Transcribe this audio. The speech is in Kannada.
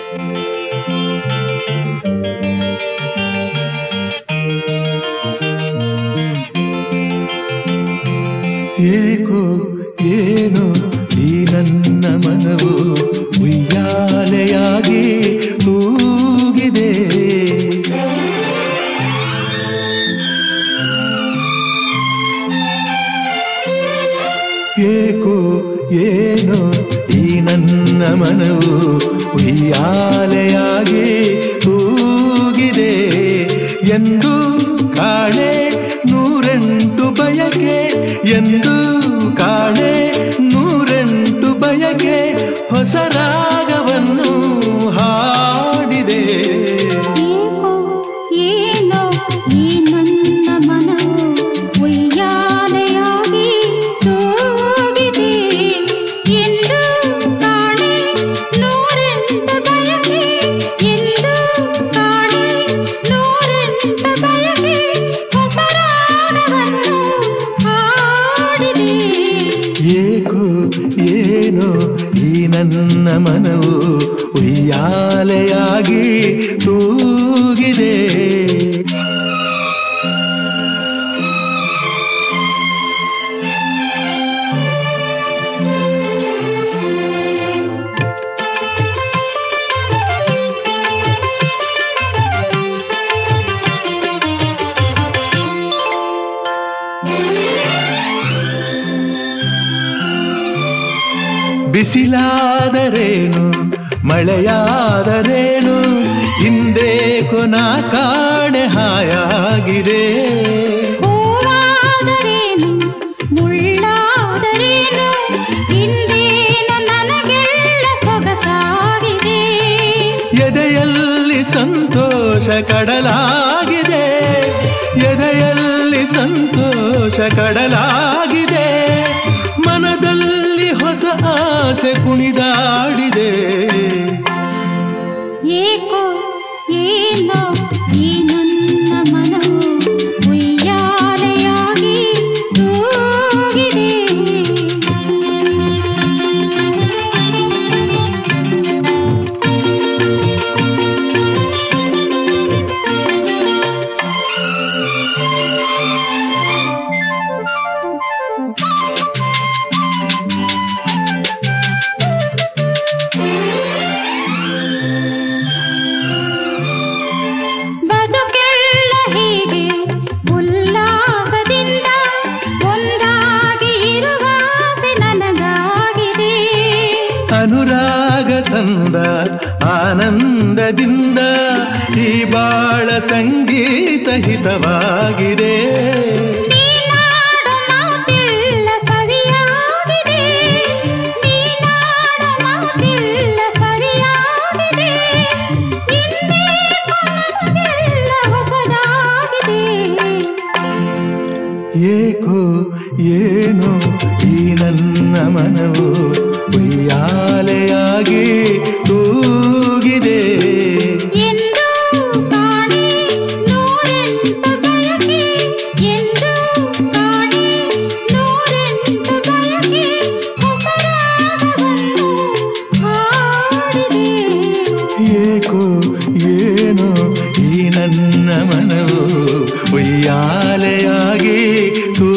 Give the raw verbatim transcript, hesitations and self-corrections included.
ಏಕೋ ಏನೋ ಈ ನನ್ನ ಮನವು ಉಯ್ಯಾಲೆಯಾಗಿ ತೂಗಿದೆ. ಏಕೋ ಏನೋ ಈ ನನ್ನ ಮನವು ಉಯ್ಯಾಲೆಯಾಗಿ ತೂಗಿದೆ. ಎಂದು ಕಾಣೆ ನೂರೆಂಟು ಬಯಕೆ, ಎಂದು ಕಾಣೆ ನೂರೆಂಟು ಬಯಕೆ, ಹೊಸ ರಾಗವನ್ನು ಹಾಡಿದೆ. ಏಕೋ ಏನೋ ಈ ನನ್ನ ಮನವು ಉಯ್ಯಾಲೆಯಾಗಿ ತೂಗಿದೆ. ಎಂದು ಕಾಣೆ ನೂರೆಂಟು ಬಯಕೆ, ಎಂದು ಕಾಣೆ ನೂರೆಂಟು ಬಯಕೆ, ಹೊಸ ರಾಗವನ್ನು ಹಾಡಿದೆ. ಏಕೋ ಏನೋ ಈ ನನ್ನ ಮನವು ಉಯ್ಯಾಲೆಯಾಗಿ ತೂಗಿದೆ. ಬಿಸಿಲಾದರೇನು ಮಳೆಯಾದರೇನು, ಹಿಂದೆ ಕೊನ ಕಾಣೆ ಹಾಯಾಗಿದೆ. ಹೂವಾದರೇನು ಮುಳ್ಳಾದರೇನು, ಹಿಂದೇನು ನನಗೆಲ್ಲ ಸೊಗಸಾಗಿದೆ. ಎದೆಯಲ್ಲಿ ಸಂತೋಷ ಕಡಲಾಗಿದೆ, ಎದೆಯಲ್ಲಿ ಸಂತೋಷ ಕಡಲಾಗಿದೆ. ಮನದಲ್ಲಿ ಹೊಸ ಆಸೆ ಕುಣಿದಾಡಿದೆ. ಏಕೋ ಏನೋ ಈ ನನ್ನ ಮನವು ಉಯ್ಯಾಲೆಯಾಗಿ ತೂಗಿದೆ. ಬದುಕೆಲ್ಲ ಹೀಗೆ ಉಲ್ಲಾಸದಿಂದ ಒಂದಾಗಿ ಇರುವ ಆಸೆ ನನಗಾಗಿದೆ. ಅನುರಾಗ ತಂದ ಆನಂದದಿಂದ ಈ ಬಾಳ ಸಂಗೀತ ಹಿತವಾಗಿದೆ. ನೀನಾಡು ಮಾತೆಲ್ಲ ಸರಿಯಾಗಿದೆ, ನೀನಾಡು ಮಾತೆಲ್ಲ ಸರಿಯಾಗಿದೆ. ಇನ್ನೇನು ನನಗೆಲ್ಲ ಹೊಸದಾಗಿದೆ. ಏಕೋ ಏನೋ ಈ ನನ್ನ ಮನವು ಉಯ್ಯಾಲೆಯಾಗಿ ತೂಗಿದೆ. ಎಂದು ಕಾಣೆ ನೂರೆಂಟು ಬಯಕೆ, ಎಂದು ಕಾಣೆ ನೂರೆಂಟು ಬಯಕೆ, ಹೊಸ ರಾಗವನ್ನು ಹಾಡಿದೆ. ಏಕೋ ಏನೋ ಈ ನನ್ನ ಮನವು ಉಯ್ಯಾಲೆಯಾಗಿ ತೂ